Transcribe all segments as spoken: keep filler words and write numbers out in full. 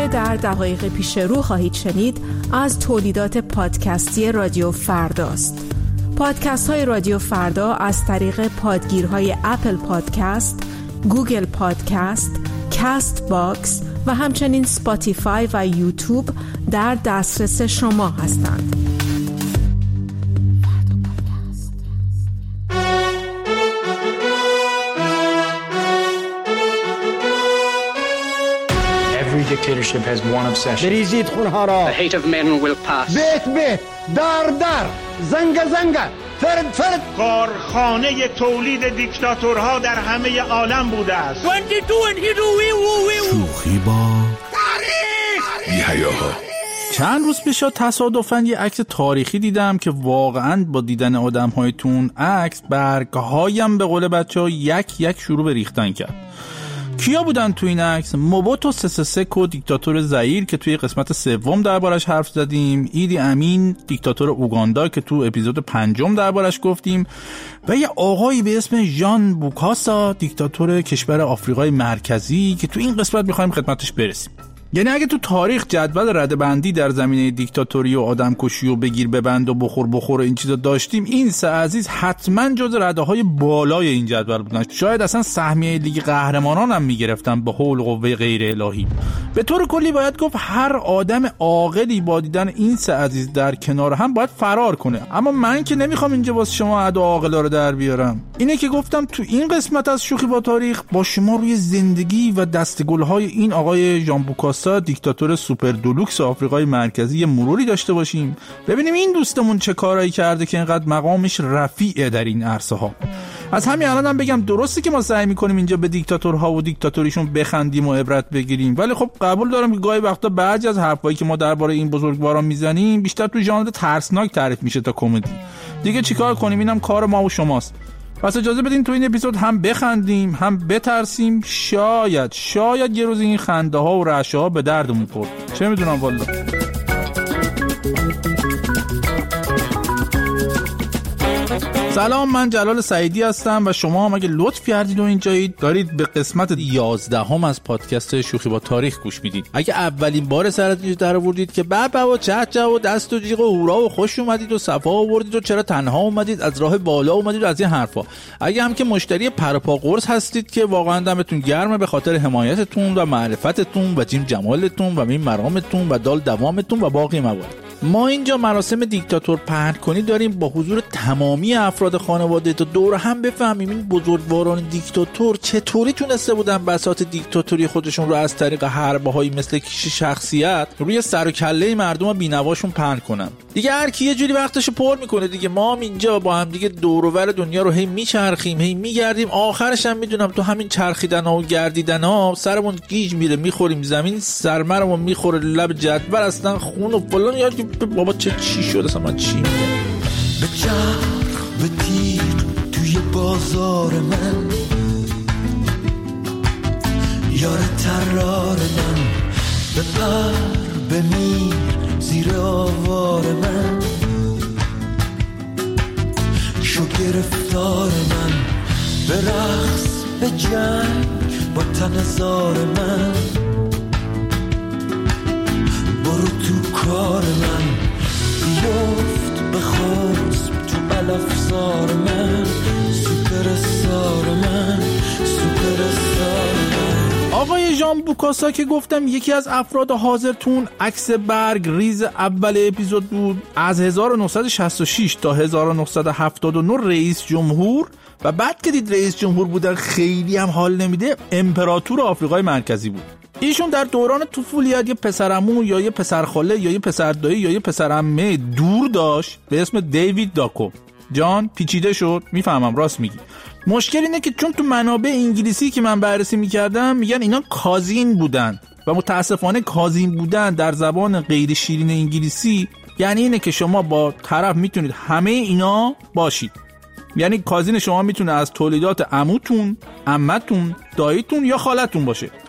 که در دقایق پیش رو خواهید شنید از تولیدات پادکستی رادیو فرداست. پادکست های رادیو فردا از طریق پادگیرهای اپل پادکست، گوگل پادکست، کاست باکس و همچنین اسپاتیفای و یوتیوب در دسترس شما هستند. Dictatorship has one obsession. بریزید خونها را. The hate of men will pass. بیت بیت، در در، زنگ زنگ، فرد فرد. کارخانه تولید دیکتاتورها در همه عالم بوده است. شوخی با تاریخ. یحیاها. چند روز پیش تصادفاً یه عکس تاریخی دیدم که واقعاً با دیدن آدم‌های تون عکس برگ‌هایم به قول بچه‌ها یک یک شروع به ریختن کرد. کیا بودن تو این عکس؟ موبوتو سه سه کو دیکتاتور زائیر که توی قسمت سوم دربارش حرف زدیم، ایدی امین دیکتاتور اوگاندا که تو اپیزود پنجم دربارش گفتیم و یه آقایی به اسم ژان بوکاسا دیکتاتور کشور آفریقای مرکزی که تو این قسمت می‌خوایم خدمتش برسیم. یعنی اگه تو تاریخ جدول رده‌بندی در زمینه دیکتاتوری و آدمکشی و بگیر ببند و بخور بخور این چیزا داشتیم، این سه عزیز حتما جز رده‌های بالای این جدول بودن. شاید اصلا سهمیه لیگ قهرمانان هم میگرفتن به حول قوه غیر الهی. به طور کلی باید گفت هر آدم عاقلی با دیدن این سه عزیز در کنار هم باید فرار کنه. اما من که نمیخوام اینجا واسه شما ادا عاقلا رو در بیارم. اینه که گفتم تو این قسمت از شوخی با تاریخ با شما روی زندگی و دستگل‌های این آقای ژان بوکاسا دیکتاتور سوپر دولوکس آفریقای مرکزی مروری داشته باشیم، ببینیم این دوستمون چه کارایی کرده که اینقدر مقامش رفیعه در این عرصه ها. از همین الانم هم بگم درسته که ما سعی میکنیم اینجا به دیکتاتورها و دیکتاتوریشون بخندیم و عبرت بگیریم، ولی خب قبول دارم که گاهی وقتا بعضی از حرفایی که ما درباره این بزرگواران میزنیم بیشتر تو ژانر ترسناک تعریف میشه تا کمدی. دیگه چیکار کنیم؟ اینم کار ما و شماست. پس اجازه بدین تو این اپیزود هم بخندیم هم بترسیم. شاید شاید یه روز این خنده ها و رعشه ها به دردمون خورد، چه میدونم والا. سلام، من جلال سعیدی هستم و شما هم اگه لطف کردید و اینجایید دارید به قسمت یازدهم از پادکست شوخی با تاریخ گوش میدید. اگه اولین بار سرتون در آوردید که بابا و چچا و دست و جیغ و هورا و خوش اومدید و صفا آوردید و چرا تنها اومدید، از راه بالا اومدید و از این حرفا. اگه هم که مشتری پرپا قرص هستید که واقعا دمتون گرمه به خاطر حمایتتون و معرفتتون و جیم جمالتون و میم مرامتون و دال دوامتون و باقی موارد. ما اینجا مراسم دیکتاتور پهن کنی داریم با حضور تمامی افراد خانواده تا دور هم بفهمیم این بزرگواران دیکتاتور چطوری تونسته بودن بساط دیکتاتوری خودشون رو از طریق حربه‌هایی مثل کیش شخصیت روی سر و کله مردم بینواشون پهن کنن. دیگه هر کی یه جوری وقتشو پر میکنه دیگه. ما هم اینجا با هم دیگه دور و ور دنیا رو هی میچرخیم هی میگردیم، آخرش هم میدونم تو همین چرخیدن‌ها و گردیدن‌ها سرمون گیج میره، میخوریم زمین، سرمرمون میخوره لب جدول، اصلا خون و فلان. یا بابا چه چی شد اصلا، من چی میگم؟ به چرخ به تیر توی بازار من، یار ترار من، به پر به میر زیر آوار من، شو گرفتار من، به رقص به جنگ با تن زار من، برو تو کار من، بیفت به خسب تو علفزار من، سوپر استار من، سوپر استار من. آقای ژان بوکاسا که گفتم یکی از افراد حاضر تون عکس برگ ریز اول اپیزود بود، از هزار و نهصد و شصت و شش تا هزار و نهصد و هفتاد و نه رئیس جمهور و بعد که دید رئیس جمهور بودن خیلی هم حال نمیده امپراتور آفریقای مرکزی بود. ایشون در دوران طفولیت یه پسرعمو یا یه پسرخاله یا یه پسردایی یا یه پسرعمه دور داشت به اسم دیوید داکو. جان پیچیده شد، میفهمم راست میگی. مشکل اینه که چون تو منابع انگلیسی که من بررسی میکردم میگن اینا کازین بودن و متاسفانه کازین بودن در زبان غیر شیرین انگلیسی یعنی اینه که شما با طرف میتونید همه اینا باشید. یعنی کازین شما میتونه از تولیدات عموتون، عمتون، داییتون یا خالتون باشه.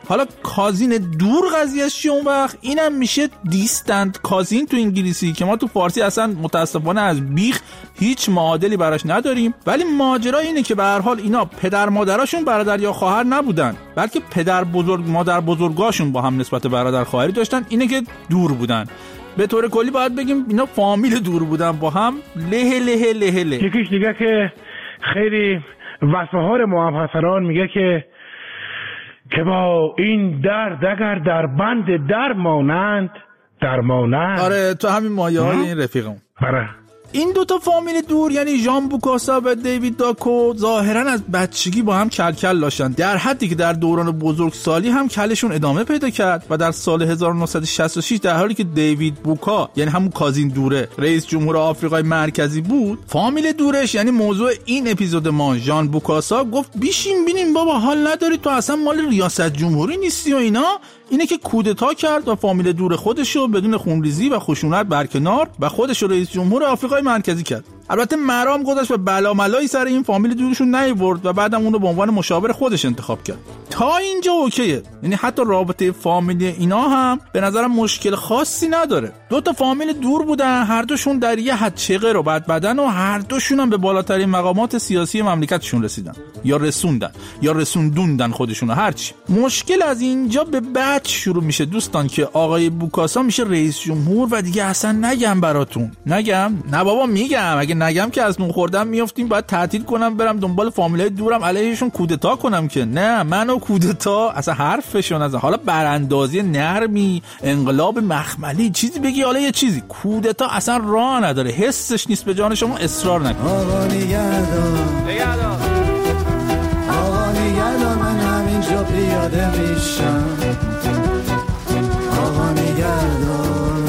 حالا کازین دور قضیهش چیه اون وقت؟ اینم میشه دیستنت کازین تو انگلیسی که ما تو فارسی اصلا متاسفانه از بیخ هیچ معادلی براش نداریم. ولی ماجرا اینه که به هر حال اینا پدر مادراشون برادر یا خواهر نبودن، بلکه پدر بزرگ مادر بزرگاشون با هم نسبت برادر خواهری داشتن، اینه که دور بودن. به طور کلی باید بگیم اینا فامیل دور بودن با هم، له له له له. یکیش دیگه که خیلی وفاهار محمدسران میگه که که با این درد اگر در بند در مانند در مانند. آره تو همین مایه های این رفیقم. آره این دوتا فامیل دور یعنی ژان بوکاسا و دیوید داکو ظاهرا از بچگی با هم کل کل داشتن، در حدی که در دوران بزرگسالی هم کلشون ادامه پیدا کرد و در سال هزار و نهصد و شصت و شش در حالی که دیوید بوکا یعنی همون کازین دوره رئیس جمهور آفریقای مرکزی بود، فامیل دورش یعنی موضوع این اپیزود ما ژان بوکاسا گفت بیشین بینیم بابا حال نداری تو اصلا مال ریاست جمهوری نیستی و اینا، اینه که کودتا کرد و فامیل دور خودشو بدون خونریزی و خشونت برکنار و خودشو رئیس جمهور آفریقای مرکزی کرد. البته مرام گذاشت و بلا ملایی سر این فامیل دورشون نیورد و بعدم اون رو به عنوان مشاور خودش انتخاب کرد. تا اینجا اوکیه، یعنی حتی رابطه فامیلی اینا هم به نظرم مشکل خاصی نداره. دو تا فامیل دور بودن، هر دوشون در یه حد چغر و بد بدن و هر دوشون هم به بالاترین مقامات سیاسی مملکتشون رسیدن یا رسوندن یا رسوندوندن خودشون، هرچی. مشکل از اینجا به بعد شروع میشه دوستان که آقای بوکاسا میشه رئیس جمهور و دیگه اصلا نگم براتون. نگم؟ نه بابا میگم، اگه نگم که از نون خوردم میافتیم، باید تعطیل کنم برم دنبال فامیلای دورم علیهشون کودتا کنم که نه، منو کودتا اصلا حرفشون از حالا براندازی نرمی، انقلاب مخملی چیزی بگی، حالا یه چیزی کودتا اصلا راه نداره، حسش نیست به جان شما، اصرار نکن. آقا نگهدار نگهدار آقا نگهدار من همینجا پیاده میشم، آقا نگهدار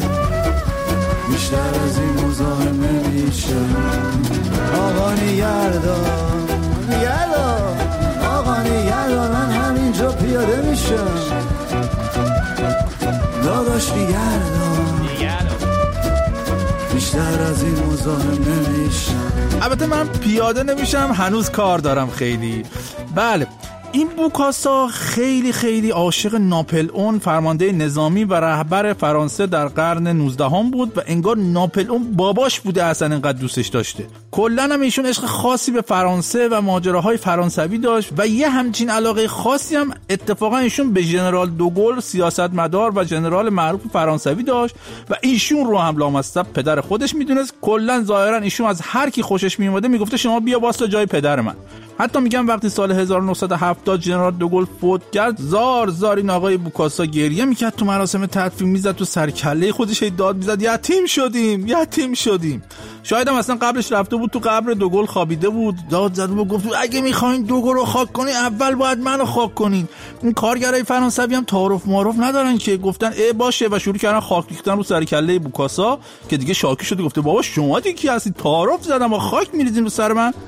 بیشتر از این مزاحم نمیشم، آقا نگهدار نگهدار آقا نگهدار من همینجا پیاده میشم، داداش نگهدار بیشتر از این مزاحم نمیشم. البته من پیاده نمیشم، هنوز کار دارم خیلی. بله این بوکاسا خیلی خیلی عاشق ناپلئون فرمانده نظامی و رهبر فرانسه در قرن نوزدهم بود و انگار ناپلئون باباش بوده اصلا اینقدر دوستش داشته. کلاً هم ایشون عشق خاصی به فرانسه و ماجراهای فرانسوی داشت و یه همچین علاقه خاصی هم اتفاقا ایشون به ژنرال دوگل سیاستمدار و ژنرال معروف فرانسوی داشت و ایشون رو هم لامصب پدر خودش میدونست. کلاً ظاهرا ایشون از هر کی خوشش میومده میگفته شما بیا واسه جای پدر من. حتی میگم وقتی سال هزار و نهصد و هفتاد ژنرال دوگل فوت کرد، زار زار این آقای بوکاسا گریه میکرد تو مراسم تدفین، میزد تو سر کله خودش داد میزد یتیم شدیم یتیم شدیم. شاید هم اصلا قبلش رفته بود تو قبر دوگل خوابیده بود، داد زد و گفت اگه میخواین دوگل رو خاک کنین اول باید منو خاک کنین. این کارگرای فرانسوی هم تعارف معارف ندارن که گفتن ای باشه و شروع کردن خاک ریختن رو سر کله بوکاسا که دیگه شاکی شده، گفته بابا شما دیگه کی هستی؟ تعارف زدم و خاک میریزین رو سر من.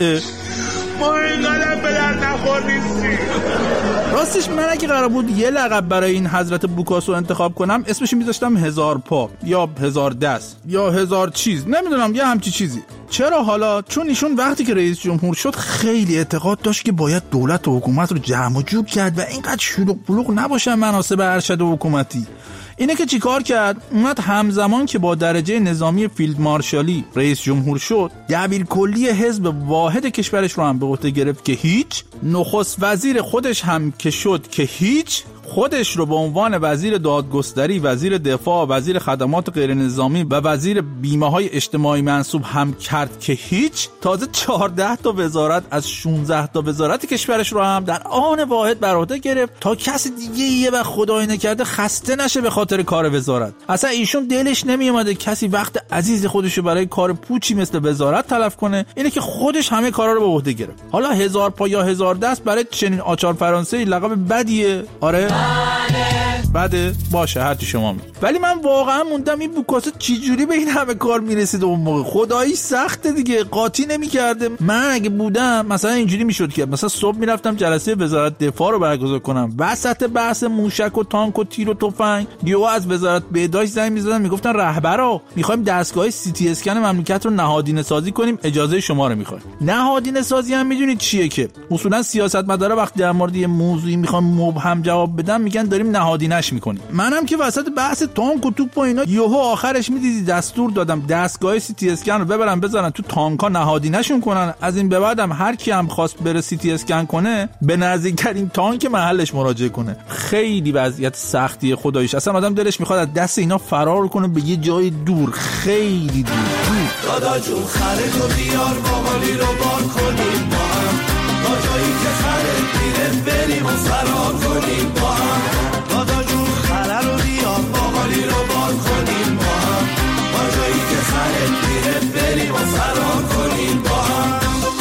ما اینقدر به درد نخور نیستیم. راستش من اگه قرار بود یه لقب برای این حضرت بوکاسو انتخاب کنم اسمش میذاشتم هزار پا یا هزار دست یا هزار چیز، نمیدونم یه همچی چیزی. چرا حالا؟ چون ایشون وقتی که رئیس جمهور شد خیلی اعتقاد داشت که باید دولت و حکومت رو جمع و جور کرد و اینقدر شلوغ بلوغ نباشن مناصب ارشد و حکومتی. اینه که چیکار کرد؟ اومد همزمان که با درجه نظامی فیلد مارشالی رئیس جمهور شد، دبیر کلی حزب واحد کشورش رو هم به عهده گرفت که هیچ، نخست وزیر خودش هم که شد که هیچ، خودش رو به عنوان وزیر دادگستری، وزیر دفاع، وزیر خدمات غیر نظامی و وزیر بیمه های اجتماعی منصوب هم کرد که هیچ. تازه چهارده تا وزارت از شانزده تا وزارت کشورش رو هم در آن واحد بر عهده گرفت تا کسی دیگه یه وقت خدای نکرده خسته نشه به خاطر کار وزارت. اصلا ایشون دلش نمی اومده کسی وقت عزیز خودش رو برای کار پوچی مثل وزارت تلف کنه، اینه که خودش همه کارا رو به عهده گرفت. حالا هزار پا یا هزار دست برای چنین آچار فرانسه‌ای لقب بدیه. آره بده باشه هر چی شما میگید. ولی من واقعا موندم این بوکاسا چجوری به این همه کار میرسید اون موقع. خدایی سخته دیگه، قاطی نمیکرده. من اگه بودم مثلا اینجوری میشد که مثلا صبح میرفتم جلسه وزارت دفاع رو برگزار کنم، وسط بحث موشک و تانک و تیر و تفنگ یهو از وزارت بهداشت زنگ میزدن میگفتن رهبرا میخوایم دستگاه سی تی اسکن مملکت رو نهادینه سازی کنیم، اجازه شما رو میخوایم. نهادینه سازی هم میدونید چیه که اصولا سیاستمدارا وقتی در مورد یه موضوعی میخوان مبهم جواب بدن میگن داریم نهادینش میکنیم. منم که وسط بحث تانک و توپ و اینا یهو آخرش میدیدی دستور دادم دستگاه سی تی اسکن رو ببرن بزنن تو تانکا نهادینه‌شون کنن. از این به بعدم هر کی هم خواست بره سی تی اسکن کنه به نزدیکترین تانک محلش مراجعه کنه. خیلی وضعیت سختیه خداییش، اصلا آدم دلش میخواد از دست اینا فرار کنه به یه جای دور، خیلی دور. دادا جون خرید و بیار باقالی رو بار کنیم با هم، تا جایی که خرید میره بریم و فرار کنیم با هم. دادا جون خرید رو بیار باقالی رو بار کنیم با هم، تا جایی که خرید میره بریم و فرار کنیم با هم.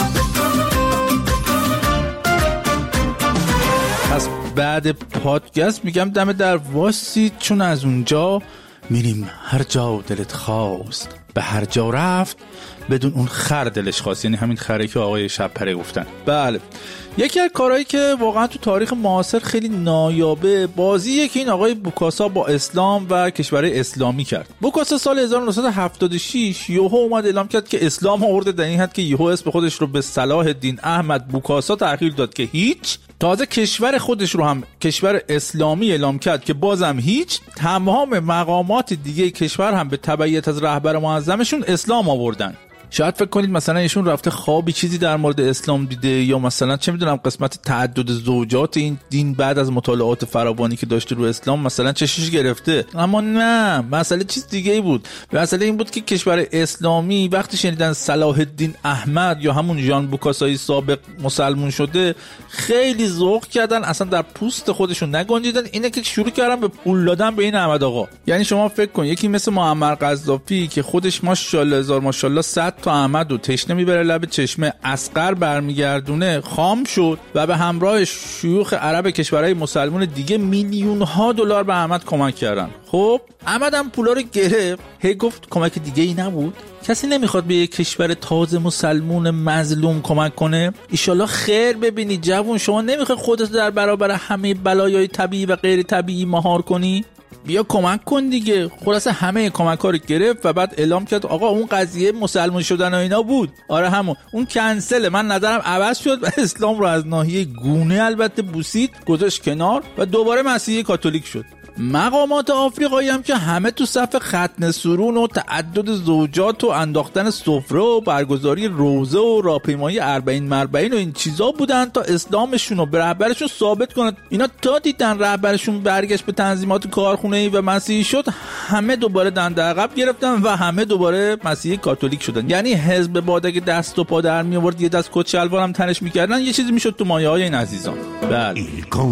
پس بعد پادکست میگم دم در واسید، چون از اونجا میریم هر جا دلت خواست، به هر جا رفت بدون اون خر دلش خواست، یعنی همین خره که آقای شب‌پره گفتن. بله، یکی از کارهایی که واقعا تو تاریخ معاصر خیلی نایابه بازیه که این آقای بوکاسا با اسلام و کشورهای اسلامی کرد. بوکاسا سال هزار و نهصد و هفتاد و شش یهو اومد اعلام کرد که اسلام آورده، در این حد که یهو اسم خودش رو به صلاح الدین احمد بوکاسا تغییر داد که هیچ. تازه کشور خودش رو هم کشور اسلامی اعلام کرد که بازم هیچ. تمام مقامات دیگه کشور هم به تبعیت از رهبر معظمشون اسلام آوردن. شاید فکر کنید مثلا ایشون رفته خوابی چیزی در مورد اسلام دیده، یا مثلا چه میدونم قسمت تعدد زوجات این دین بعد از مطالعات فراوانی که داشته رو اسلام مثلا چشش گرفته. اما نه، مسئله چیز دیگه ای بود. مسئله این بود که کشور اسلامی وقتی شنیدن صلاح الدین احمد یا همون ژان بوکاسای سابق مسلمون شده خیلی ذوق کردن، اصلا در پوست خودشون نگنجیدن. اینه که شروع کردن به پول دادن به این احمد آقا. یعنی شما فکر کن یکی مثل معمر قذافی که خودش ماشاءالله هزار ماشاءالله صد تا احمد و تشنه میبره لب چشمه، اصغر برمیگردونه، خام شد و به همراه شیوخ عرب کشورهای مسلمان دیگه میلیون ها دلار به احمد کمک کردن. خب احمد هم پولا رو گرفت، هی گفت کمک دیگه ای نبود، کسی نمیخواد به یک کشور تازه مسلمون مظلوم کمک کنه؟ ایشالله خیر ببینی جوون، شما نمیخواد خودت در برابر همه بلایای طبیعی و غیر طبیعی مهار کنی؟ بیا کمک کن دیگه. خلاصه همه کمک‌ها رو گرفت و بعد اعلام کرد آقا اون قضیه مسلمان شدن و اینا بود، آره همون، اون کنسل، من نظرم عوض شد و اسلام رو از ناحیه گونه البته بوسید، گذاشت کنار و دوباره مسیحی کاتولیک شد. مقامات آفریقایی هم که همه تو صف ختنه سرون و تعدد زوجات و انداختن سفره و برگزاری روزه و راهپیمایی اربعین مربعین و این چیزا بودن تا اسلامشون رو به رهبرشون ثابت کنن. اینا تا دیدن رهبرشون برگشت به تنظیمات کارخونه‌ای و مسیحی شد، همه دوباره دنده عقب گرفتن و همه دوباره مسیحی کاتولیک شدن. یعنی حزب بادک دست و پا در می آورد، یه دست کت شلوار هم تنش می‌کردن، یه چیزی میشد تو مایه‌های این عزیزان. بله.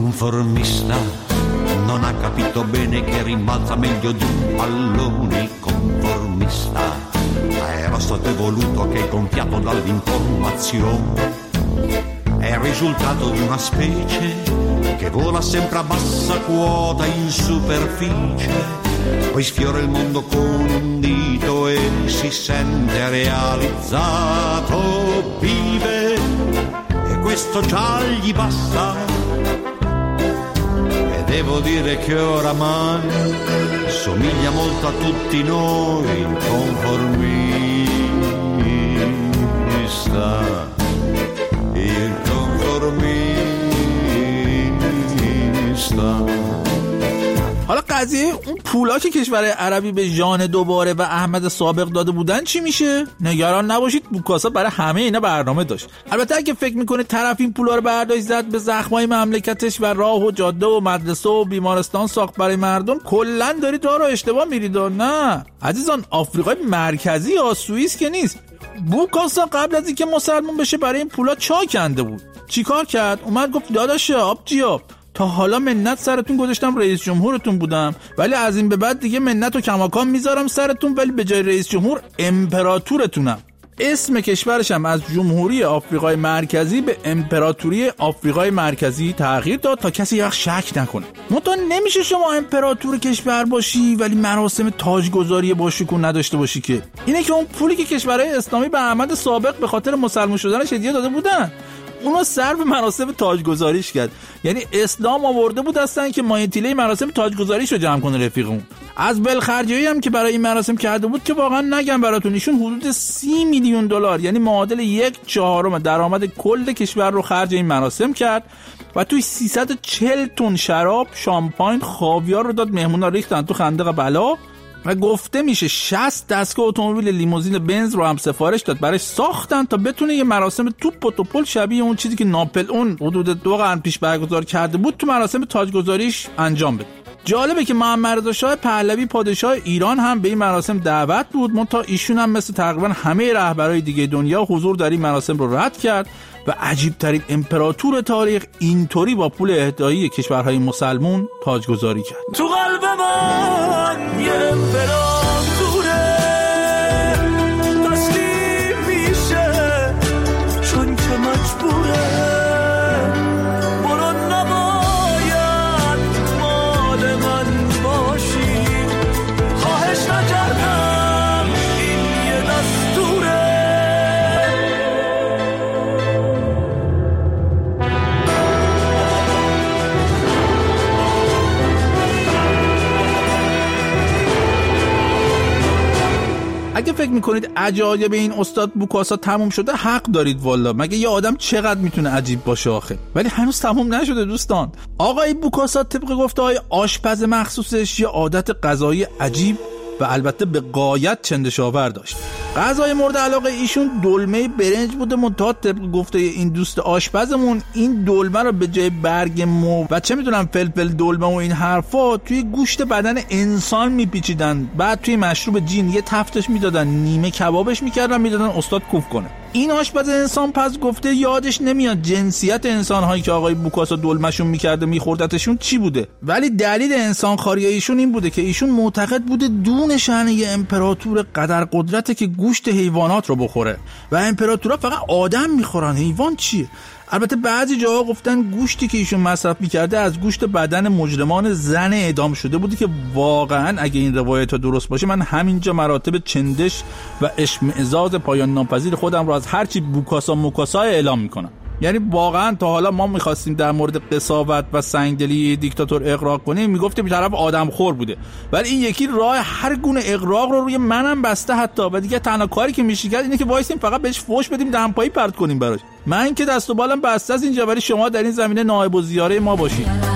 Non ha capito bene che rimbalza meglio di un pallone conformista. Era stato evoluto che gonfiato dall'informazione. È il risultato di una specie che vola sempre a bassa quota in superficie. Poi sfiora il mondo con un dito e si sente realizzato. Vive e questo già gli basta. Devo dire che oramai somiglia molto a tutti noi, conformista, il conformista. حالا قضیه اون پولا که کشور عربی به ژان دوباره و احمد سابق داده بودن چی میشه؟ نگران نباشید، بوکاسا برای همه اینا برنامه داشت. البته اگه فکر میکنه طرف این پولا رو برداشت زد به زخمای مملکتش و راه و جاده و مدرسه و بیمارستان ساخت برای مردم، کلا دارید راه رو اشتباه میرید. و نه عزیزان، آفریقای مرکزی یا سوئیس که نیست. بوکاسا قبل از اینکه مسلمان بشه برای این پولا چا کنده بود. چیکار کرد؟ اومد گفت داداش آب جیاب، تا حالا منت سرتون گذاشتم رئیس جمهورتون بودم، ولی از این به بعد دیگه منت و کماکان میذارم سرتون، ولی به جای رئیس جمهور امپراتورتونم. اسم کشورش هم از جمهوری آفریقای مرکزی به امپراتوری آفریقای مرکزی تغییر داد تا کسی یک شک نکنه. منتها نمیشه شما امپراتور کشور باشی ولی مراسم تاجگذاری با شکوه نداشته باشی که. اینه که اون پولی که کشورهای اسلامی به احمد سابق به خاطر مسلمان شدنش هدیه داده بودن اونو صرف مراسم تاجگذاریش کرد. یعنی اسلام آورده بود هستن که مایتیله مراسم تاجگذاریش رو جمع کنه رفیقمون. از بلخرجی هم که برای این مراسم کرده بود که واقعا نگم براتون، ایشون حدود سی میلیون دلار یعنی معادل یک چهارم درآمد کل کشور رو خرج این مراسم کرد و توی سیصد و چهل تن شراب، شامپاین، خاویار رو داد مهمونا ریختن تو خندق بلا و گفته میشه شصت دستگاه اتومبیل لیموزین بنز رو هم سفارش داد برای ساختن تا بتونه یه مراسم توپ و توپل شبیه اون چیزی که ناپل اون حدود دو قرن پیش برگزار کرده بود تو مراسم تاجگذاریش انجام بده. جالبه که محمد رضا شاه پهلوی پادشاه ایران هم به این مراسم دعوت بود، منتها ایشون هم مثل تقریبا همه رهبرای دیگه دنیا حضور در این مراسم رو رد کرد و عجیب ترین امپراتور تاریخ اینطوری با پول اهدایی کشورهای مسلمون تاجگذاری کرد. تو قلب من یه امپراتوره تسلیم میشه چون که مجبوره برو نباید مال من باشی خواهش نکردم این یه دستوره. اگه فکر میکنید عجایب این استاد بوکاسا تموم شده حق دارید والا. مگه یه آدم چقدر میتونه عجیب باشه آخه؟ ولی هنوز تموم نشده دوستان. آقای بوکاسا طبق گفته های آشپز مخصوصش یه عادت غذایی عجیب و البته به غایت چندشاور داشت. غذای مورد علاقه ایشون دلمه برنج بوده، منتها طبق گفته این دوست آشپزمون این دلمه رو به جای برگ مو و چه میدونم فلفل دلمه و این حرفا توی گوشت بدن انسان میپیچیدن، بعد توی مشروب جین یه تفتش میدادن، نیمه کبابش میکردن میدادن استاد کوف کنه. این آشپز انسان پس گفته یادش نمیاد جنسیت انسان‌هایی که آقای بوکاسا دلمشون میکرده میخوردتشون چی بوده، ولی دلیل انسان خاری ایشون این بوده که ایشون معتقد بوده دون شأن یه امپراتور قدر قدرته که گوشت حیوانات رو بخوره و امپراتورها فقط آدم میخورن، حیوان چیه؟ البته بعضی جاها گفتن گوشتی که ایشون مصرف میکرده از گوشت بدن مجرمان زن اعدام شده بوده که واقعا اگه این روایت ها درست باشه من همینجا مراتب چندش و اشمئزاز پایان ناپذیر خودم رو از هرچی بوکاسا موکاسا اعلام میکنم. یعنی واقعا تا حالا ما میخواستیم در مورد قساوت و سنگدلی دیکتاتور اغراق کنیم میگفتیم این طرف آدم خور بوده، ولی این یکی راه هر گونه اغراق رو روی منم بسته حتی، و دیگه تنها کاری که میشه کرد اینه که وایسیم فقط بهش فوش بدیم دمپایی پرت کنیم براش. من که دست و بالم بسته از اینجا، ولی شما در این زمینه نائب الزیاره ما باشید.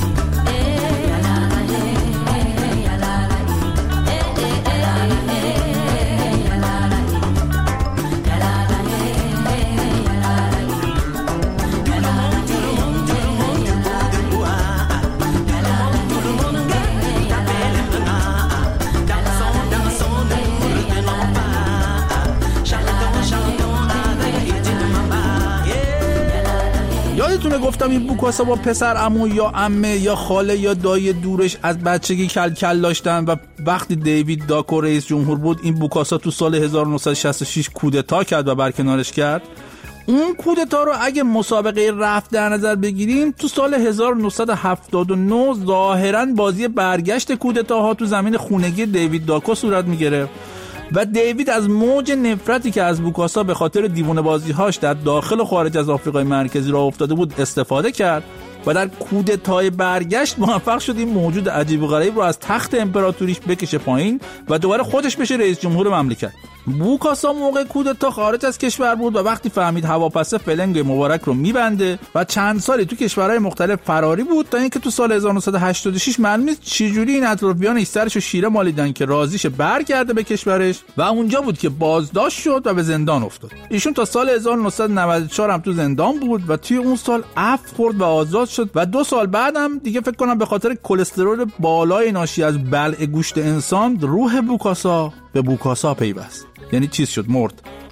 یادتونه گفتم این بوکاسا با پسر عمو یا عمه یا خاله یا دایی دورش از بچگی کل کل داشتن و وقتی دیوید داکو رئیس جمهور بود این بوکاسا تو سال هزار و نهصد و شصت و شش کودتا کرد و برکنارش کرد. اون کودتا رو اگه مسابقه رفت در نظر بگیریم تو سال هزار و نهصد و هفتاد و نه ظاهراً بازی برگشت کودتاها تو زمین خونگی دیوید داکو صورت میگرفت و دیوید از موج نفرتی که از بوکاسا به خاطر دیوونه بازی‌هاش در داخل و خارج از آفریقای مرکزی راه افتاده بود استفاده کرد و در کودتای برگشت موفق شد این موجود عجیب و غریب رو از تخت امپراتوریش بکشه پایین و دوباره خودش بشه رئیس جمهور مملکت. بوکاسا موقع کودتا خارج از کشور بود و وقتی فهمید هواپسه فلنگ مبارک رو میبنده و چند سالی تو کشورهای مختلف فراری بود تا اینکه تو سال هزار و نهصد و هشتاد و شش معلوم نیست چجوری این اطرافیانش سرش رو شیره مالیدن که راضیشه برگرده به کشورش و اونجا بود که بازداشت شد و به زندان افتاد. ایشون تا سال هزار و نهصد و نود و چهار هم تو زندان بود و توی اون سال عفو خورد و آزاد شد و دو سال بعدم دیگه فکر کنم به خاطر کلسترول بالای ناشی از بلع گوشت انسان روح بوکاسا به بوکاسا پیوست. یعنی چیز شد، مرد.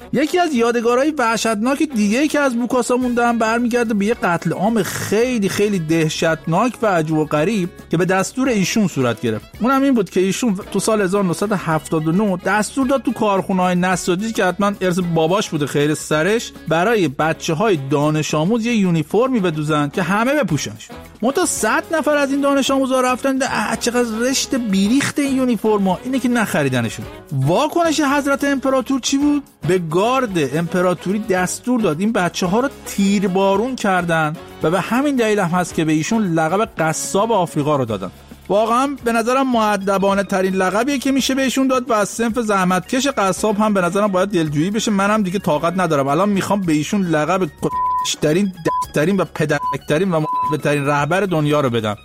یکی از یادگارهای وحشتناک دیگه‌ای که از بوکاسا موندم برمیگرده به یه قتل عام خیلی خیلی دهشتناک و عجیب و غریب که به دستور ایشون صورت گرفت. اونم این بود که ایشون تو سال هزار و نهصد و هفتاد و نه دستور داد تو کارخونه‌های نساجی که حتما ارث باباش بوده خیر سرش، برای بچه‌های دانش آموز یه یونیفرمی بدوزن که همه بپوشنش. منتها صد نفر از این دانش آموزا رفتن چقدر رشت بیریخت این یونیفرما اینه که نخریدنشون. واکنش حضرت امپراتور چی بود؟ به گارد امپراتوری دستور داد این بچه‌ها رو تیربارون کردن و به همین دلیل هم هست که به ایشون لقب قصاب آفریقا رو دادن. واقعا به نظرم مؤدبانه ترین لقبیه که میشه بهشون داد و از صنف زحمتکش قصاب هم به نظرم باید دلجویی بشه. منم دیگه طاقت ندارم، الان میخوام به ایشون لقب کشترین دسترین و پدرکترین و بهترین رهبر دنیا رو بدم.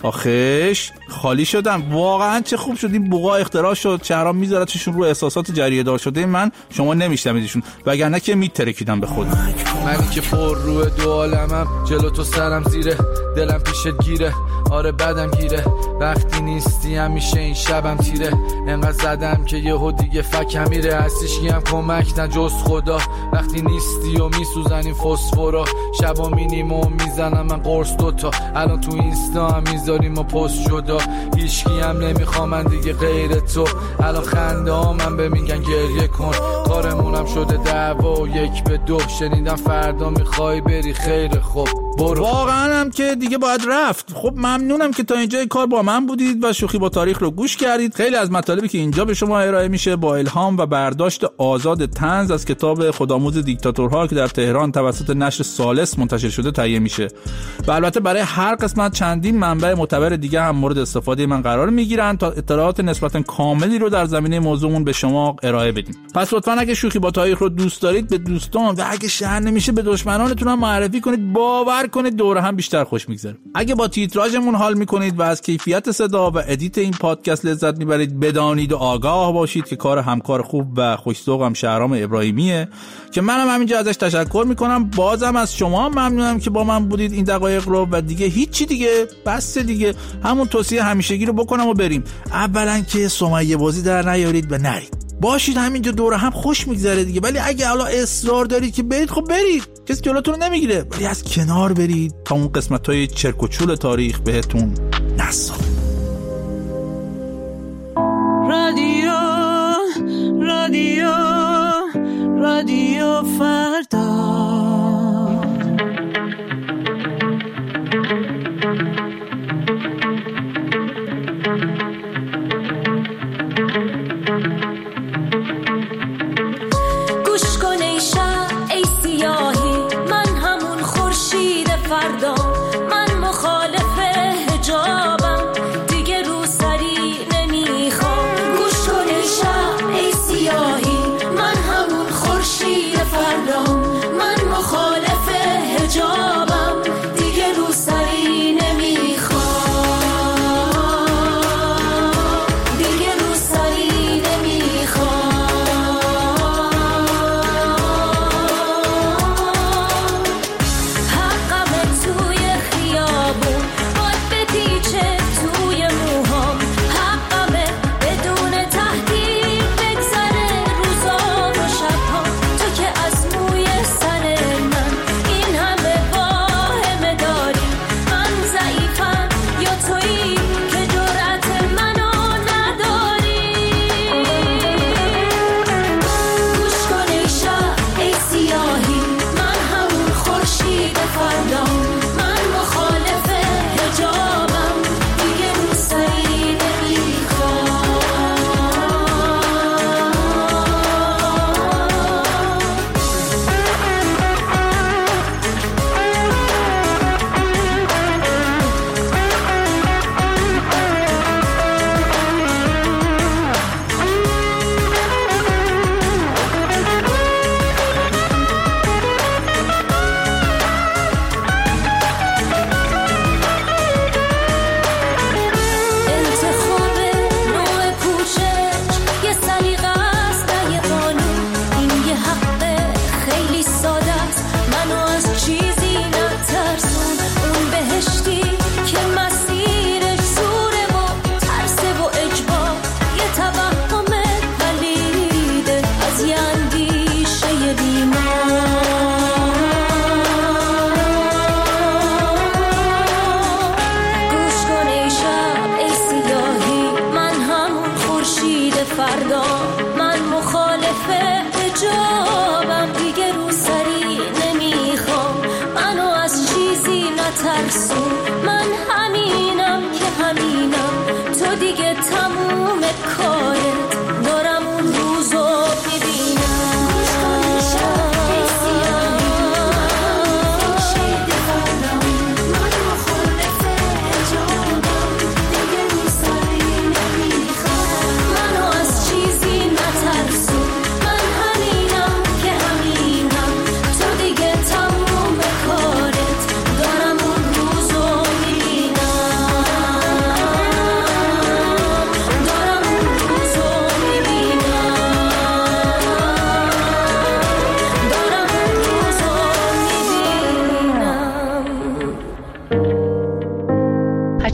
آخش خالی شدم. واقعا چه خوب شد این بوقا اختراع شد، شهرام میذارتشون رو احساسات جریه دار شده من، شما نمیشنویدشون وگرنه که میترکیدم به خودم. منی که پر روی دو عالمم، جلو تو سرم زیره، دلم پیشت گیره، آره بدم گیره، وقتی نیستی همیشه این شبم تیره، انقدر زدم که یهو دیگه فکم میره، هستیش گیم کمک نه جز خدا، وقتی نیستی و میسوزن این فسفورا، شبا مینیمم میزنم من قرص دوتا، الان تو اینستا هم میذاریم و پست جدا، هیچکی هم نمیخوام من دیگه غیر تو، الان خنده ها من به میگن گریه کن، کارمونم شده دعوا و یک به دو، شنیدم فردا میخوای بری خیر خوب برو. واقعا هم که دیگه باید رفت. خب ممنونم که تا اینجای کار با من بودید و شوخی با تاریخ رو گوش کردید. خیلی از مطالبی که اینجا به شما ارائه میشه با الهام و برداشت آزاد طنز از کتاب خودآموز دیکتاتورها که در تهران توسط نشر ثالث منتشر شده تهیه میشه و البته برای هر قسمت چندین منبع معتبر دیگه هم مورد استفاده من قرار میگیرن تا اطلاعات نسبتا کاملی رو در زمینه موضوعمون به شما ارائه بدیم. پس لطفاً اگه شوخی با تاریخ رو دوست دارید به دوستان و اگه شهر نمیشه به دشمنانتون هم معرفی کنید، باور کنید دوره هم بیشتر خوش میگذره. اگه با تیتراژمون حال میکنید و از کیفیت صدا و ادیت این پادکست لذت میبرید، بدانید و آگاه باشید که کار همکار خوب و خوش‌ذوقم شهرام ابراهیمیه که منم همینجا ازش تشکر میکنم. بازم از شما ممنونم که با من بودید این دقایق رو و دیگه هیچی دیگه بس دیگه همون توصیه همیشگی رو بکنم و بریم. اولا که سمیه بازی در نیارید و نرید، باشید همینجا دوره هم خوش میگذره دیگه، ولی اگه حالا اصرار دارید که برید خب برید، کسی جلوتون رو نمیگیره، ولی از کنار برید تا اون قسمت‌های چرک و چول تاریخ بهتون نصافه. رادیو رادیو رادیو فردا. گوش کن ای شب ای سیاهی، من همون خورشید فردا، من مخالف حجابم دیگه رو سری نمیخوام. گوش کن ای شب ای سیاهی، من همون خورشید فردا،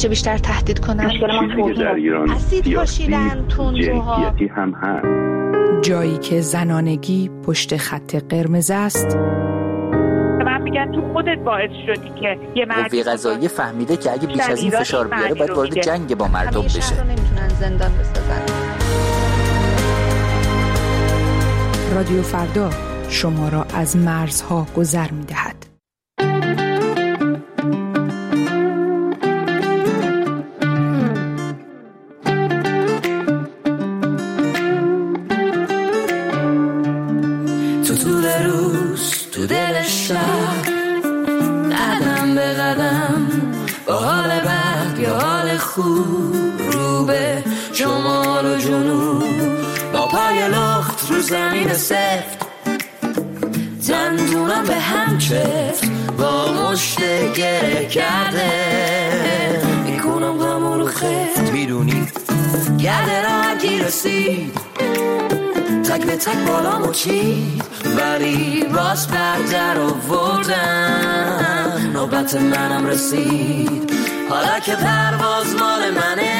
چه بیشتر تهدید کنن. مشکل ما در ایران اسید پاشیدن، تندروها، هم هست. جایی که زنانگی پشت خط قرمز است. من میگن تو خودت باعث شدی که یه مرد قوه قضاییه فهمیده که اگه بیش از این فشار بیاره باید وارد جنگ با مردم بشه. همیشه رو نمیتونن زندان بسازن. رادیو فردا شما را از مرزها گذر می‌دهد. تو طول روز تو دل شهر، قدم به قدم با حال بد یا حال خوب، رو به شمال و جنوب، با پای لخت رو زمین سفت، دندونم به هم چفت، با مشت گره کرده میکنم غمو رو خفت. میدونی گرده را هرکی رسید، تک به تک بالامو چید، ولی باز بردر آوردن، نوبت منم رسید. حالا که پرواز مال منه،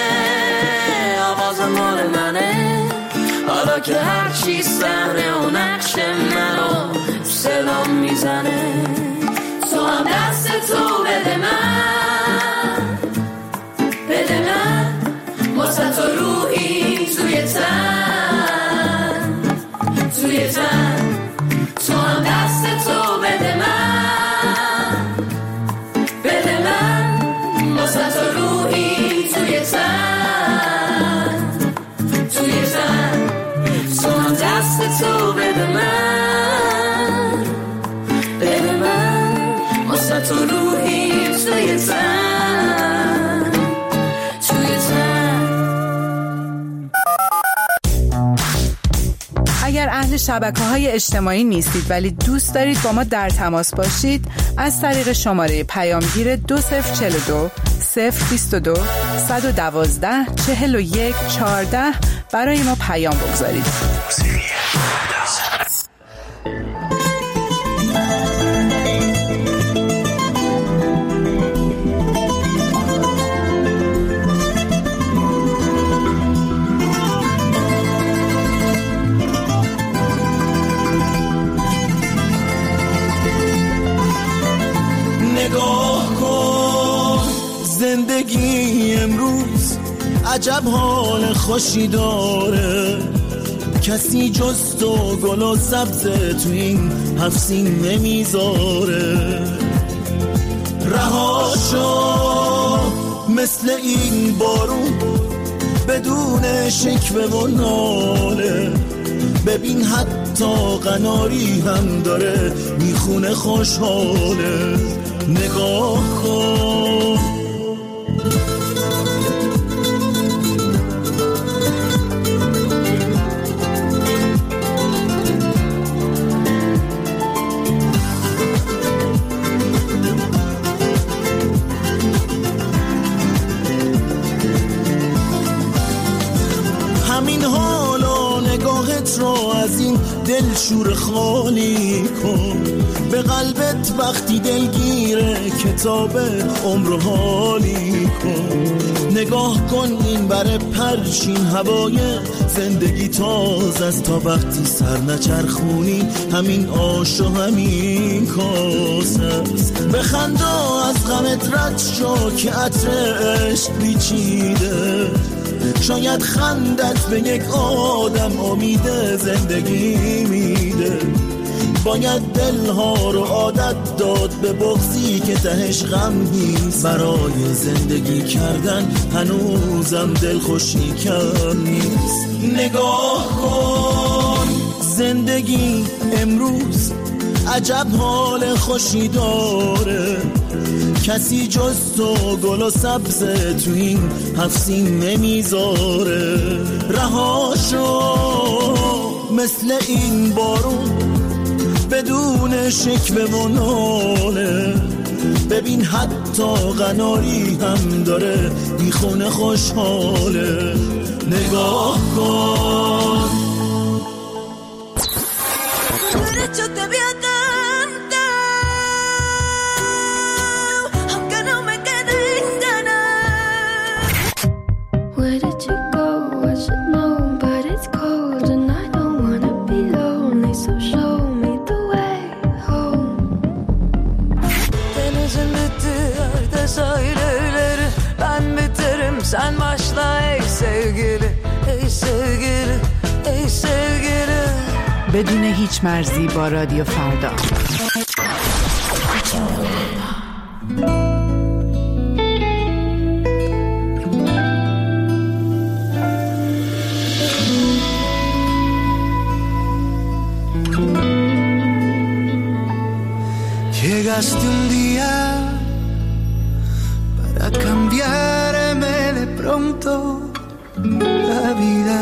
آواز مال منه، حالا که هر چی صحنه و نقش منو صدام میزنه، تو هم دست تو بده من، بده من، واسه تو روحی توی تن، توی تن، تو هم دست تو بده من، بده من، واسه تو روحی توی تن، توی تن، تو هم دست تو بده من، بده من، واسه تو روحی توی تن، توی تن. اگر اهل شبکه‌های اجتماعی نیستید ولی دوست دارید با ما در تماس باشید، از طریق شماره پیامگیر دو صفر چهل و دو صفر بیست و دو صد و دوازده چهل و یک چهارده برای ما پیام بگذارید. نگاه کن زندگی امروز عجب حال خوشی داره، کسی جز تو گل و سبز تو این هفت سین نمیذاره. رهاشو مثل این بارون بدون شکوه و ناله، ببین حتی قناری هم داره میخونه خوشحاله. نگاه کن همین حالا نگاهت رو از این دل شور خالی کن، به قلبت وقتی دلگیره کتاب عمر حالی کن. نگاه کن این بره پرچین هوای زندگی تازه است، تا وقتی سر نچرخونی همین آش و همین کاسه است. بخندا از غمت رد شو که عطر عشق پیچیده، شاید خندت به یک آدم امید زندگی میده. باید دلها رو عادت داد به بغضی که تهش غم نیست، برای زندگی کردن هنوزم دل خوشی کم نیست. نگاه کن زندگی امروز عجب حال خوشی داره، کسی جز تو گل و سبز تو این هفت سین نمیذاره. رهاشو مثل این بارون بدون شکوه و ناله، ببین حتی قناری هم داره میخونه خوشحاله. نگاه کن بدون هیچ مرزی با رادیو فردا. Llegaste un día para cambiarme de pronto la vida.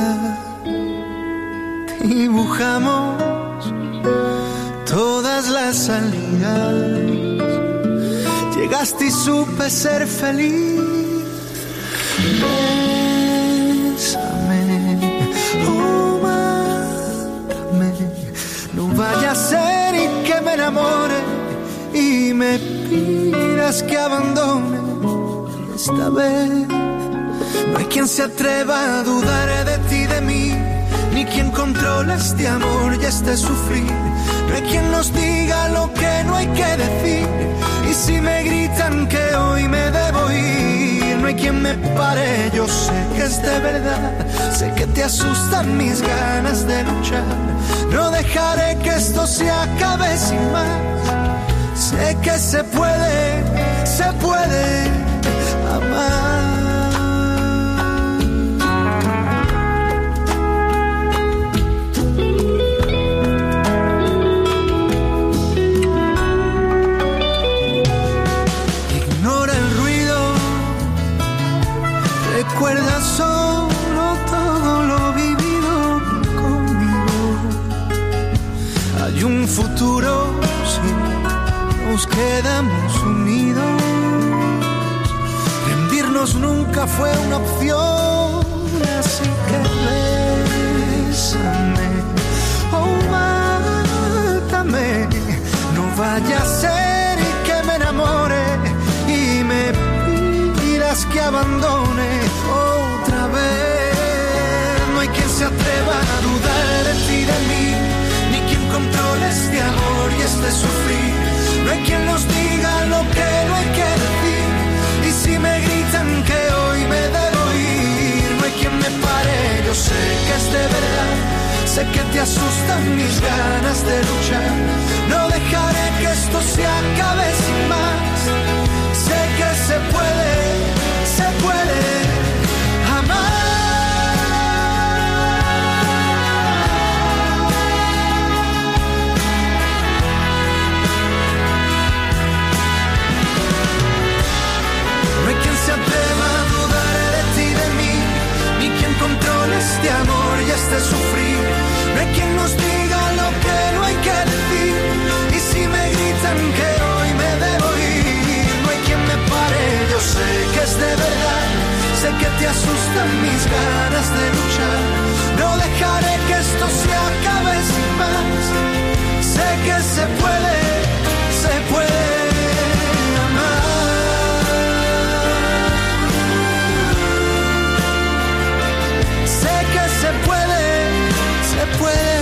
Dibujamos todas las salidas. Llegaste y supe ser feliz. Bésame, oh, mátame. No vaya a ser y que me enamore y me pidas que abandone. Esta vez no hay quien se atreva a dudar de ti, de mí, ni quien controla este amor y este sufrir. No hay quien nos diga lo que no hay que decir. Y si me gritan que hoy me debo ir, no hay quien me pare, yo sé que es de verdad. Sé que te asustan mis ganas de luchar. No dejaré que esto se acabe sin más. Sé que se puede, se puede amar. Ignora el ruido, recuerda solo todo lo vivido conmigo. Hay un futuro, sí, nos quedamos unidos. Rendirnos nunca fue una opción, así que bésame, oh, mátame. No vaya a ser y que me enamore y me pidas que abandone otra vez. No hay quien se atreva a dudar de ti, de mí, ni quien controle este amor y este sufrir. No hay quien nos diga lo que no hay que decir. Y si me gritan que hoy me debo ir, no hay quien me pare, yo sé que es de verdad. Sé que te asustan mis ganas de luchar. No dejaré que esto se acabe sin más. Sé que se puede, se puede amar. Se atreva a dudar de ti, de mí, ni quien controle este amor y este sufrir. No hay quien nos diga lo que no hay que decir. Y si me gritan que hoy me debo ir, no hay quien me pare, yo sé que es de verdad. Sé que te asustan mis ganas de luchar. No dejaré que esto se acabe sin más. Sé que se puede, se puede. Se puede, se puede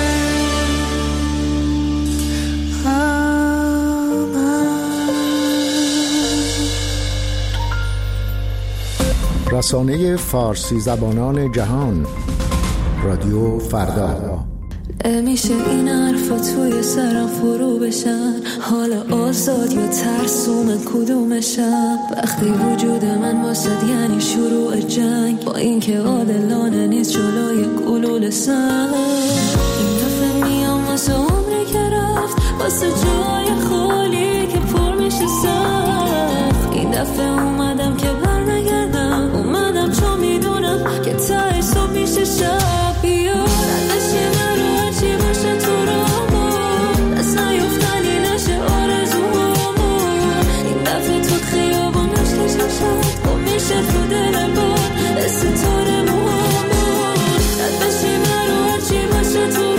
amar. رسانه فارسی زبانان جهان، رادیو فردا. نمیشه این حرفا توی سرم فرو بشن، حال آزاد یا ترسوم کدومشم. وقتی وجود من واسد یعنی شروع جنگ، با اینکه عادلانه نیست جلوی گلوله سنگ. این دفعه میام واسه عمری که رفت، واسه جای خالی که پر میشه سخت. این دفعه اومدم که بر نگردم، اومدم چون میدونم که ته صبح میشه شب. بیار ازش من رو هرچی باشه تو رامون، دست نیفتنی نشه آرزومون. این دفعه تو خیابون عشقش نشد، گم میشه تو دل بار استتاره موامون. رد بشی من رو هرچی باشه تو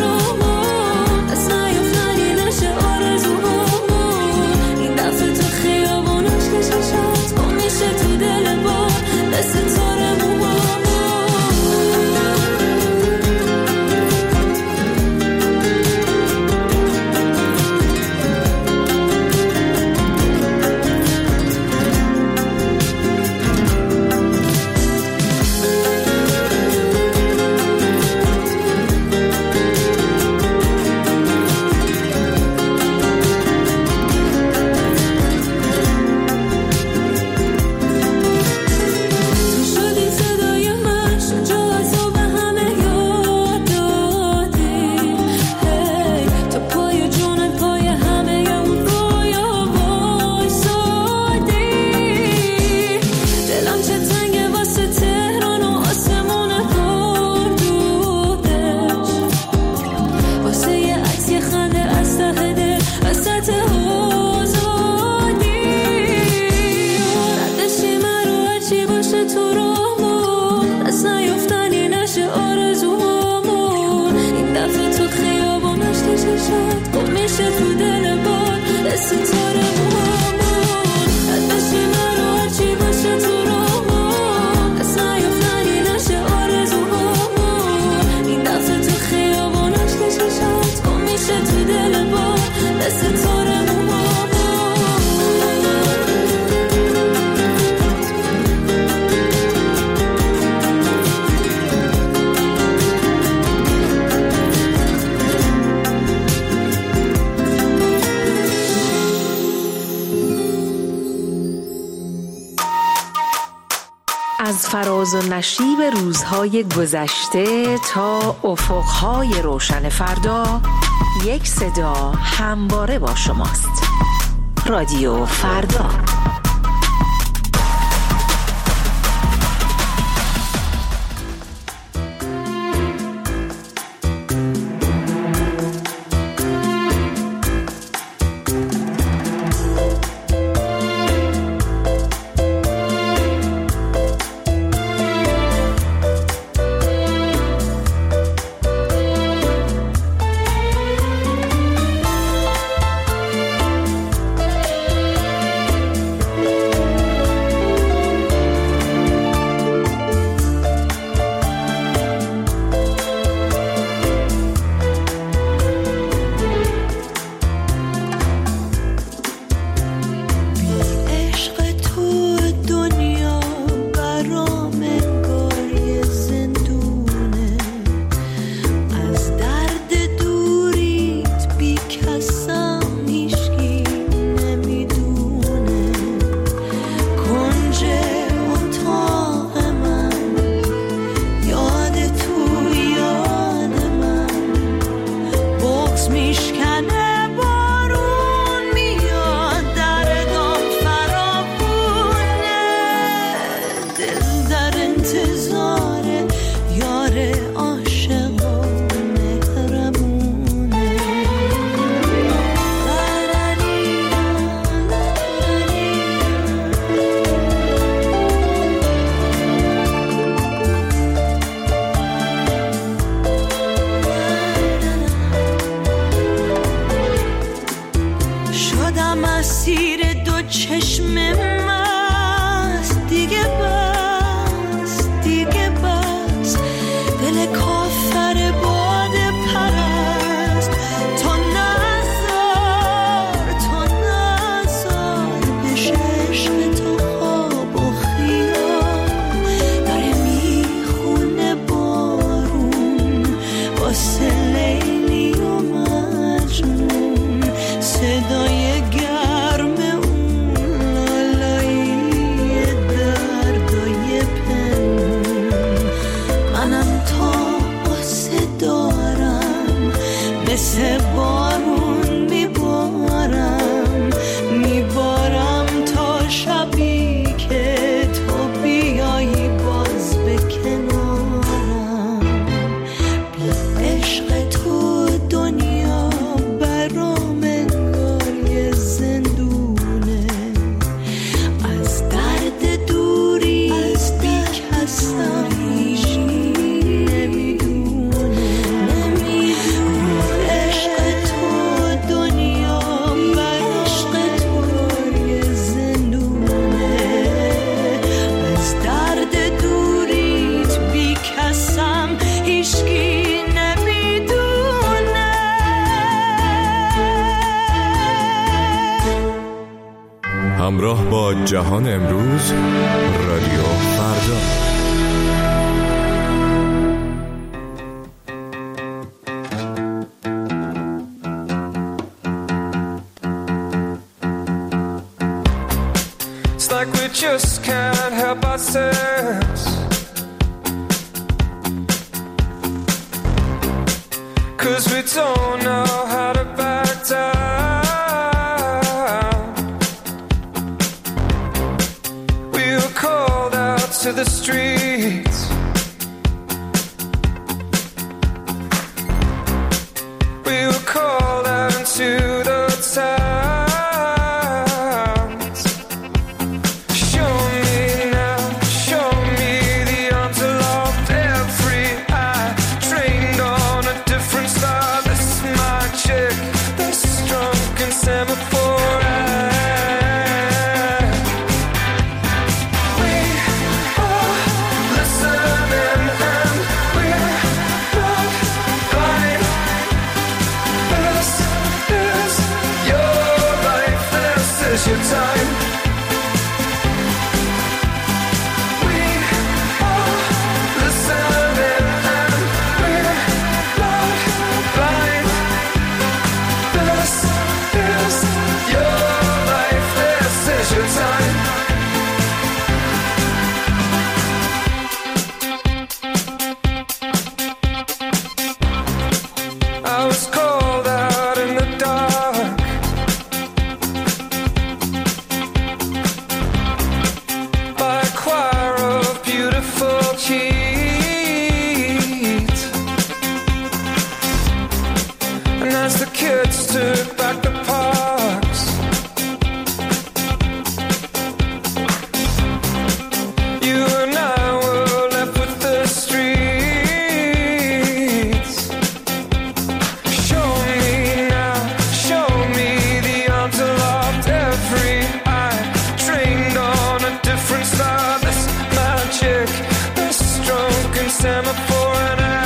چشات گم میشه تو دل باد به ستارمون از فراز و نشیب روزهای گذشته تا افقهای روشن فردا، یک صدا همواره با شماست. رادیو فردا. همراه با جهان امروز، رادیو فردا. It's like we just can't help ourselves, 'cause we don't know how to back down. To the streets, we were called out into the towns. Show me now, show me the arms aloft, every eye trained on a different star. This is my chick. as the kids took back the parks. You and I were left with the streets. Show me now, show me the arms aloft, every eye trained on a different star. This magic, this drunken semaphore and I.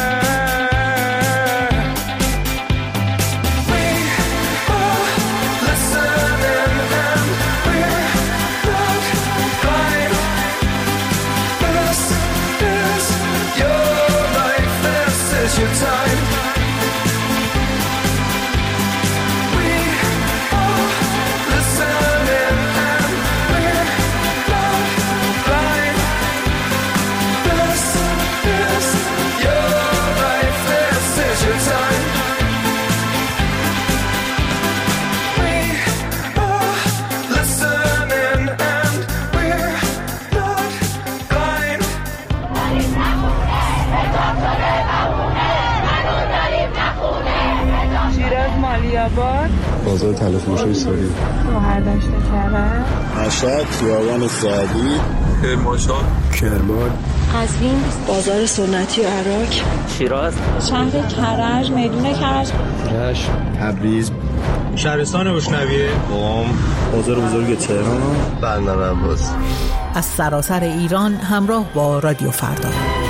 بازار تلفروشی سوری شوهر داشته کرد مشهد خیابان سعدی کرمانشاه کرمان قزوین بازار سنتی عراق شیراز شهر کرج میدون کرج رشت تبریز شهرستان اشنویه قم بازار بزرگ تهران بندر عباس. از سراسر ایران همراه با رادیو فردا.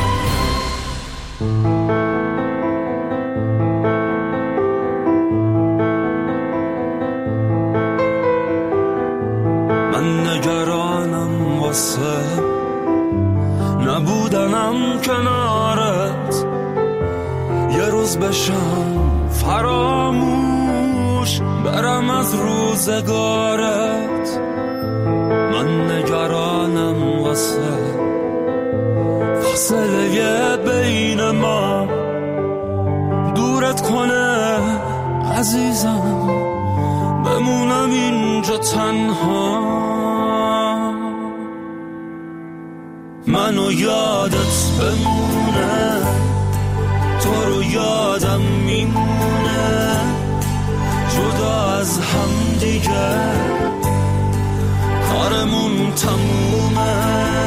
نبودنم کنارت یه روز بشم فراموش برم از روزگارت. من نگرانم واسه فاصله بین ما دورت کنه عزیزم بمونم اینجا تنها. منو یادت بمونه تو رو یادم میمونه جدا از هم دیگه کارمون تمومه.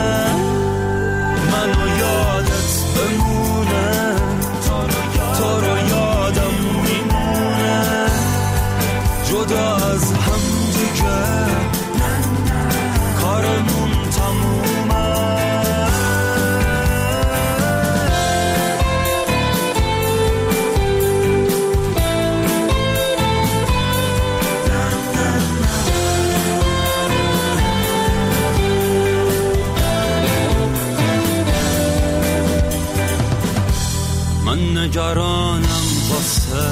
منو یادت بمونه تو رو یادم میمونه جدا از هم دیگه کارمون تمومه. نگرانم واسه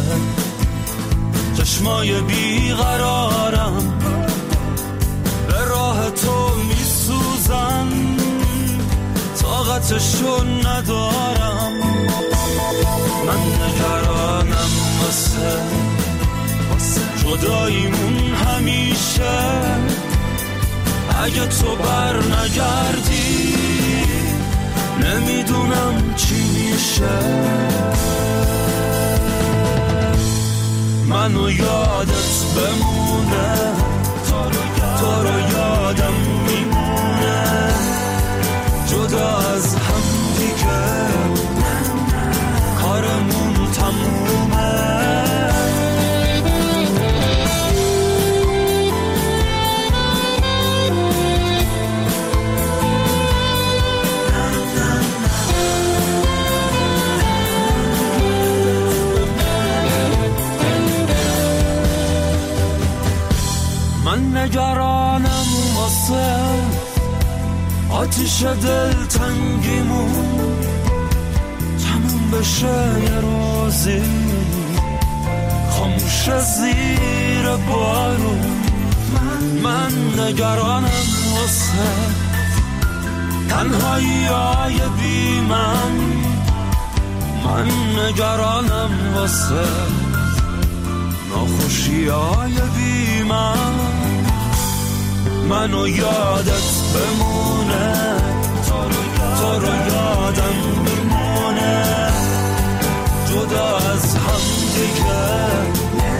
چشمای بیقرارم به راه تو میسوزم طاقتشو ندارم. من نگرانم واسه جداییمون همیشه اگه تو بر نگردی نمیدونم چی میشه. منو یادت بمونه تو رو یادم میمونه جدا از هم دیگه کارمون تمومه. من نگرانم واسه آتیش دل تنگیمون تموم بشه یه روزی خاموش زیر بارون. من نگرانم واسه تنهایی های بی من. من نگرانم واسه ناخوشی های بی من. منو یادت بمونه تو رو یادم میمونه جدا از هم دیگه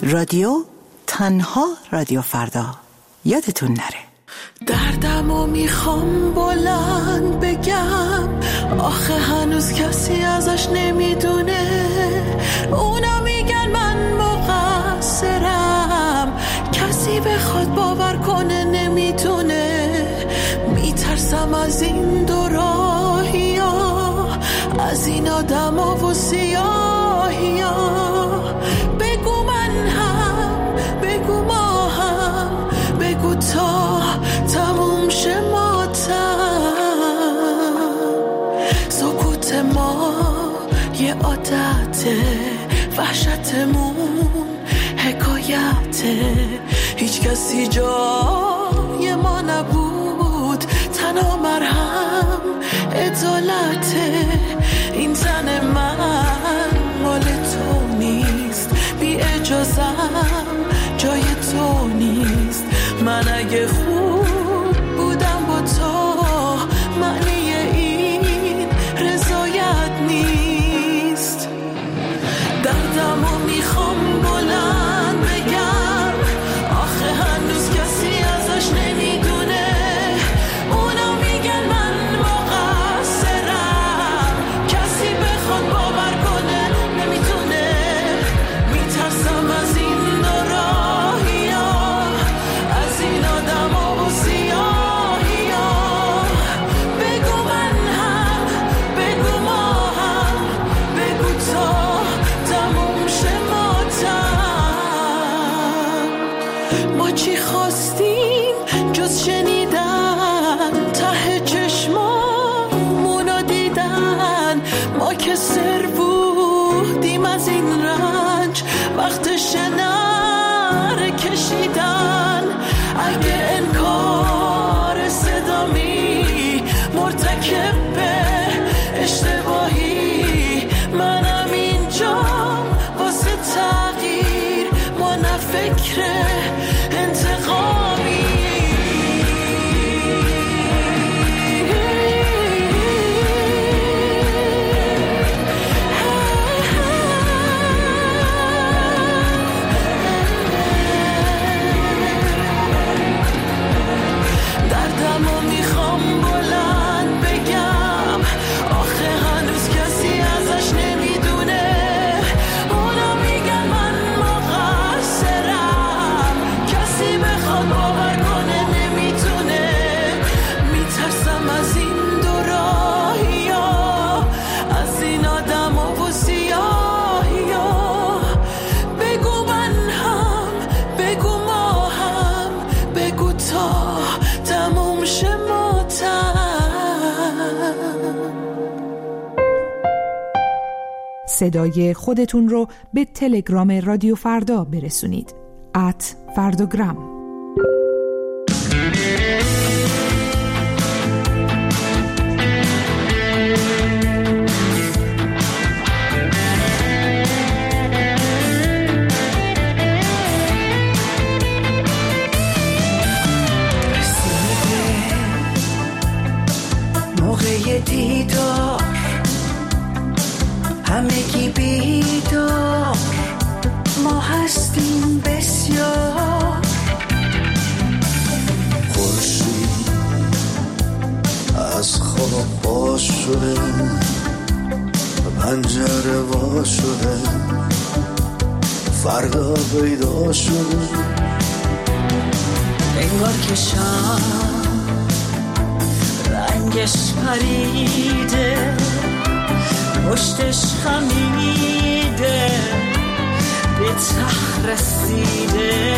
رادیو تنها رادیو فردا. یادتون نره. دردمو میخوام بلند بگم، آخه هنوز کسی ازش نمیدونه. اونا میگن من مقصرم، کسی بخواد باور کنه نمیتونه. میترسم از این دو راهی ها، از این آدم ها و سیاهی ها. بگو من هم، بگو ما هم، بگو تا تموم شه ماتم. سکوت ما یه عادته، وحشتمون حکایته. هیچ کسی جای ما نبود، تنها مرهم عدالته. این زن من مال تو نیست، بی اجازم جای تو نیست. من اگه خوب بودم با تو، معنی این رضایت نیست. دردمو میخوام بلند بگم، آخه هنوز کسی ازش نمیدونه. اونا میگن من مقصرم، کسی بخواد باور کنه نمیتونه. میترسم از این راهی ها، از این آدم ها و سیاهی ها. بگو من هم، بگو ما هم، بگو تا تموم شه ماتم. ما چی خواستیم جز شنیدن، ته چشمامونو دیدن. ما که سر بودیم از این رنج، وقتش نره کشیدن. اگه انکار صدامی مرتکب به اشتباهی، منم اینجام واسه تغییر، ما نه فکر انتقامی. دردمو میخوام بلند بگم، آخه هنوز کسی ازش نمیدونه. اونا میگن من مقصرم، کسی بخواد باور کنه نمیتونه. میترسم از این دو راهی ها، از این آدم ها و سیاهی ها. بگو من هم، بگو ما هم، بگو تا تموم شه ماتم. صدای خودتون رو به تلگرام رادیو فردا برسونید. ات فرداگرام. موقع دیدار همگی بیدار، ما هستیم بسیار. خورشید از خواب باز شده، پنجره وا شده، فردا پیدا شده. انگار که شب رنگش پریده، پشتش خمیده، به ته رسیده.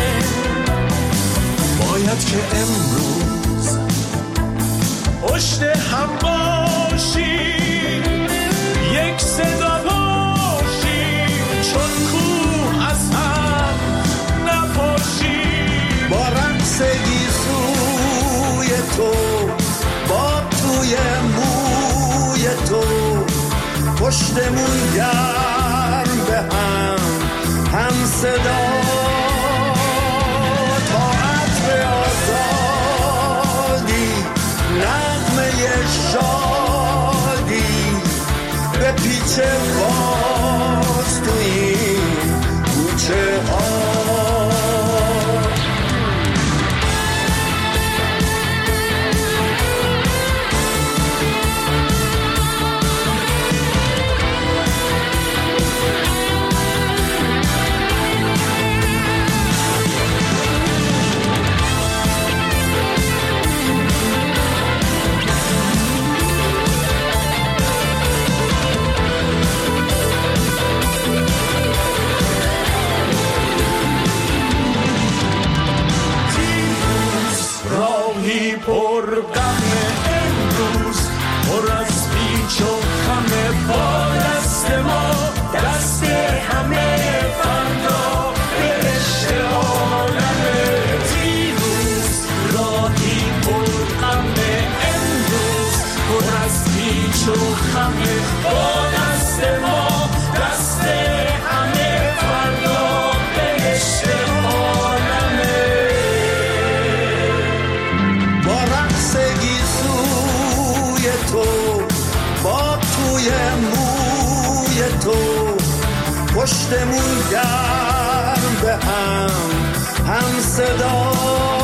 باید که امروز پشت هم باشیم، یک صدا باشیم، چون کوه از هم نپاشیم. با رقص گیسوی تو، با توی موی تو، پشتمون گرم به هم، هم صدا. طاعت به آزادی، نغمه شادی، به پیچ باز تو این کوچه ها. غم امروز پر از پیچ و خم با دست ما دست همه فردا بهشت عالم دیروز راهی پر غم امروز پر از پیچ و خم با دست ما دست همه فردا بهشت عالمه با رقص گیسوی تو با توی موی تو پشتمون گرم به هم هم صدا